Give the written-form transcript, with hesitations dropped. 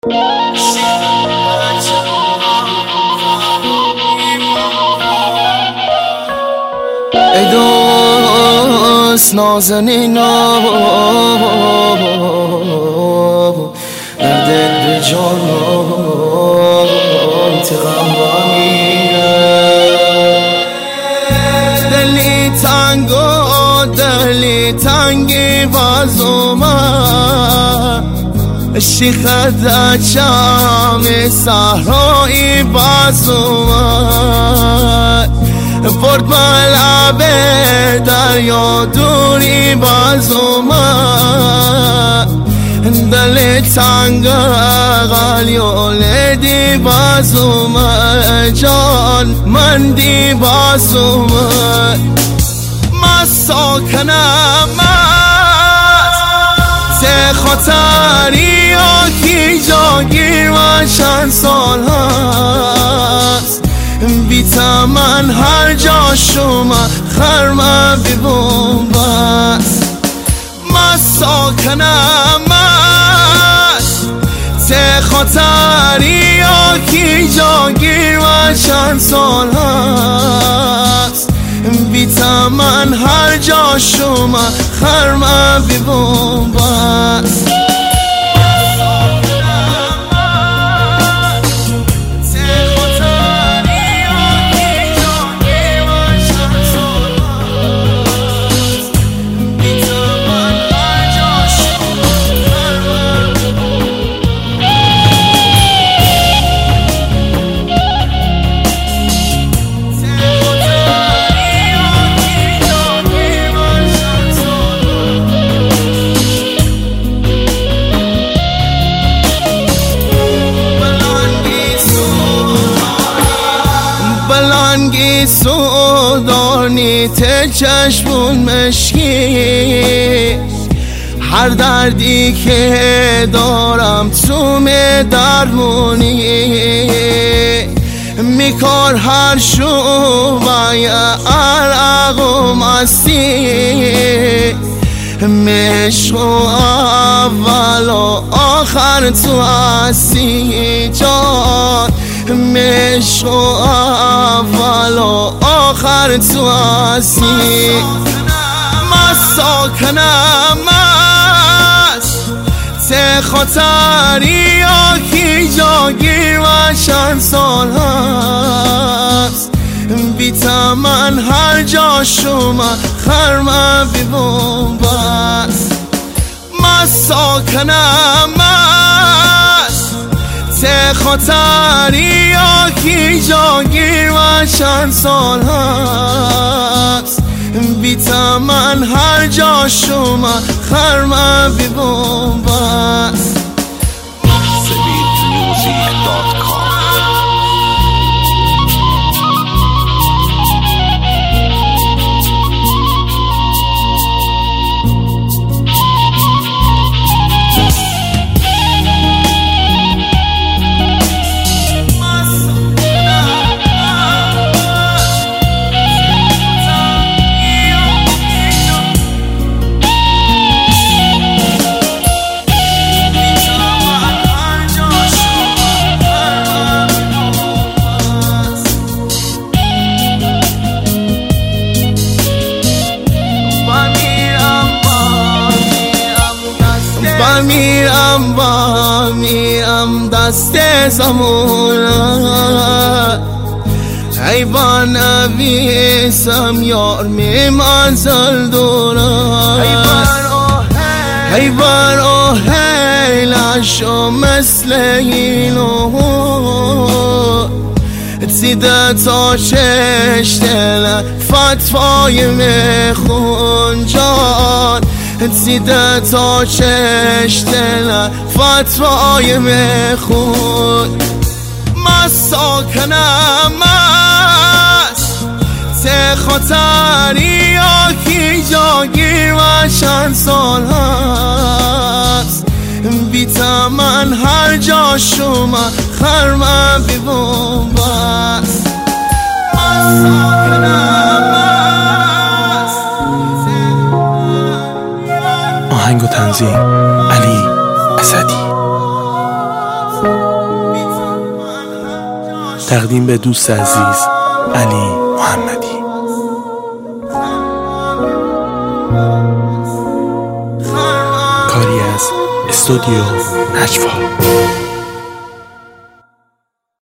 ای دوست نازنینا در دل به جان انتقام با میره دلی تنگ و دلی تنگی باز اومد شیخت اچم صحرایی باز اومد برد ملعب دریا دوری باز اومد دل تنگ غلیولدی باز اومد جان مندی باز اومد ما ساکنم ته خاطری آکی جاگیر و چند سال هست بی تمن هر جا شما خرمه بی بومبست ما ساکنم ته خاطری آکی جاگیر و چند سال هست بی تمن هر جا شما خرمه بی بومبست بلنگی سودانی ته چشمون مشکی هر دردی که دارم تو درمونی میکار هر شوبای عرق و مستی مشق و اول و آخر تو هستی جان مشق و اول و آخر تو هستی ما ساکنم ته خاطری آکی جاگیر و چند سال هست بی تمن هر جا شما خرمه بی بومبست ما ساکنم ته خاطری آکی جاگیر و چند سال هست بی تمن هر جا شما خرمه بی بومبست میرم دست زمونه ای با نویسم یار می منزل دونه ای بر آهیلشو مثل اینو دیده تا چش دل فتوای میخون جان دیده تا چش دل فتوای میخون ما ساکنم ته خاطری آکی جاگیر و چند سال هست بی تمن هر جا شما خرمه بی بومبست ما ساکنم آهنگ و تنظیم علی اسدی. تقدیم به دوست عزیز علی محمدی. کاری از استودیو نجوا.